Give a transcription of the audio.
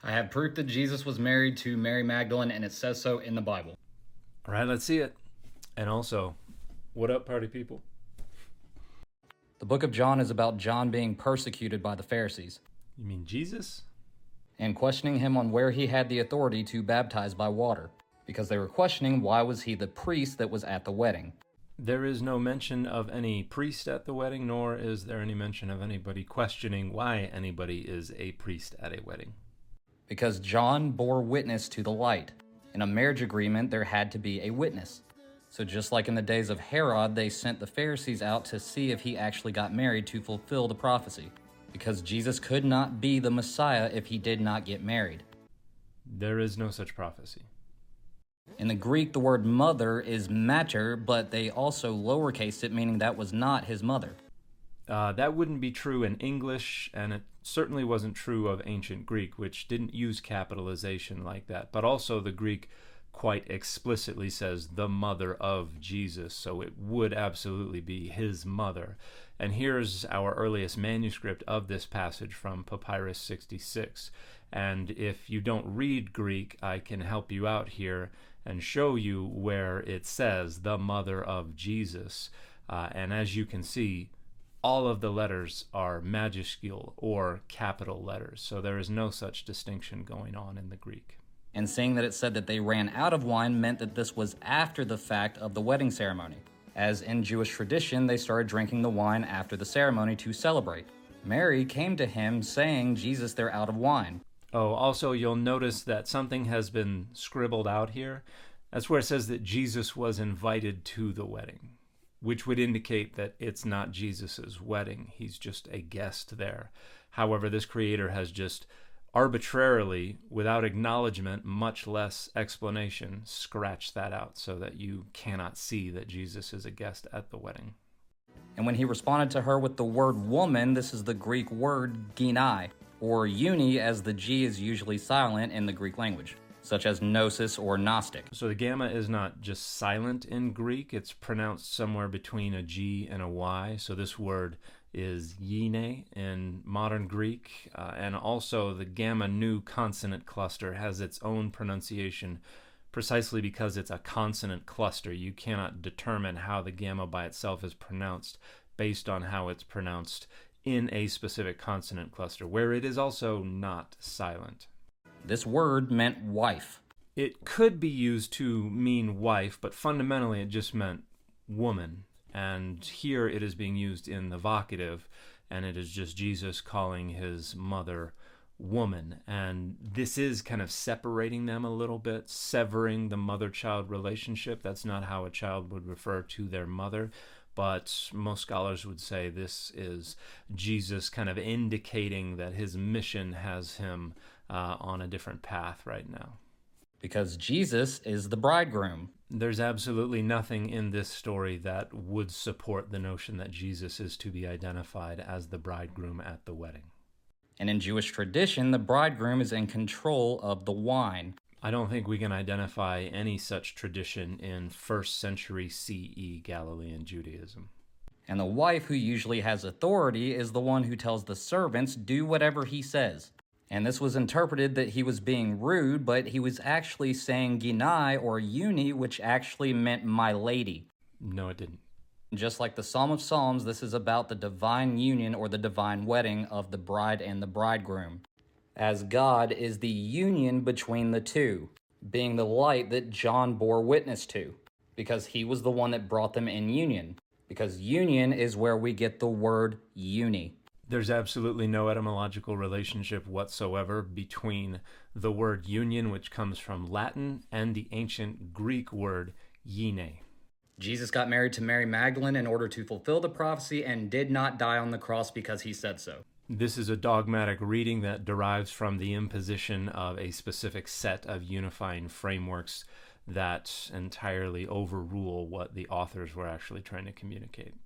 I have proof that Jesus was married to Mary Magdalene, and it says so in the Bible. All right, let's see it. And also, what up, party people? The book of John is about John being persecuted by the Pharisees You mean Jesus? and questioning him on where he had the authority to baptize by water, because they were questioning why was he the priest that was at the wedding. There is no mention of any priest at the wedding, nor is there any mention of anybody questioning why anybody is a priest at a wedding. Because John bore witness to the light. In a marriage agreement, there had to be a witness. So just like in the days of Herod, they sent the Pharisees out to see if he actually got married to fulfill the prophecy, because Jesus could not be the Messiah if he did not get married. There is no such prophecy. In the Greek, the word mother is mater, but they also lowercased it, meaning that was not his mother. That wouldn't be true in English, and it certainly wasn't true of ancient Greek, which didn't use capitalization like that. But also the Greek quite explicitly says the mother of Jesus, so it would absolutely be his mother. And here's our earliest manuscript of this passage from Papyrus 66. And if you don't read Greek, I can help you out here and show you where it says the mother of Jesus. And as you can see, all of the letters are majuscule or capital letters, so there is no such distinction going on in the Greek. And saying that it said that they ran out of wine meant that this was after the fact of the wedding ceremony. As in Jewish tradition, they started drinking the wine after the ceremony to celebrate. Mary came to him saying, Jesus, they're out of wine. Oh, also you'll notice that something has been scribbled out here. That's where it says that Jesus was invited to the wedding, which would indicate that it's not Jesus's wedding. He's just a guest there. However, this creator has just arbitrarily, without acknowledgement, much less explanation, scratched that out so that you cannot see that Jesus is a guest at the wedding. And when he responded to her with the word woman, this is the Greek word ginai, or uni, as the G is usually silent in the Greek language, such as gnosis or gnostic. So the gamma is not just silent in Greek, it's pronounced somewhere between a G and a Y. So this word is yine in modern Greek, and also the gamma nu consonant cluster has its own pronunciation precisely because it's a consonant cluster. You cannot determine how the gamma by itself is pronounced based on how it's pronounced in a specific consonant cluster, where it is also not silent. This word meant wife. It could be used to mean wife, but fundamentally it just meant woman. And here it is being used in the vocative, and it is just Jesus calling his mother woman. And this is kind of separating them a little bit, severing the mother-child relationship. That's not how a child would refer to their mother, but most scholars would say this is Jesus kind of indicating that his mission has him on a different path right now. Because Jesus is the bridegroom. There's absolutely nothing in this story that would support the notion that Jesus is to be identified as the bridegroom at the wedding. And in Jewish tradition, the bridegroom is in control of the wine. I don't think we can identify any such tradition in 1st century CE Galilean Judaism. And the wife, who usually has authority, is the one who tells the servants, do whatever he says. And this was interpreted that he was being rude, but he was actually saying ginai or uni, which actually meant my lady. No, it didn't. Just like the Psalm of Psalms, this is about the divine union or the divine wedding of the bride and the bridegroom, as God is the union between the two, being the light that John bore witness to, because he was the one that brought them in union, because union is where we get the word uni. There's absolutely no etymological relationship whatsoever between the word union, which comes from Latin, and the ancient Greek word yine. Jesus got married to Mary Magdalene in order to fulfill the prophecy and did not die on the cross because he said so. This is a dogmatic reading that derives from the imposition of a specific set of unifying frameworks that entirely overrule what the authors were actually trying to communicate.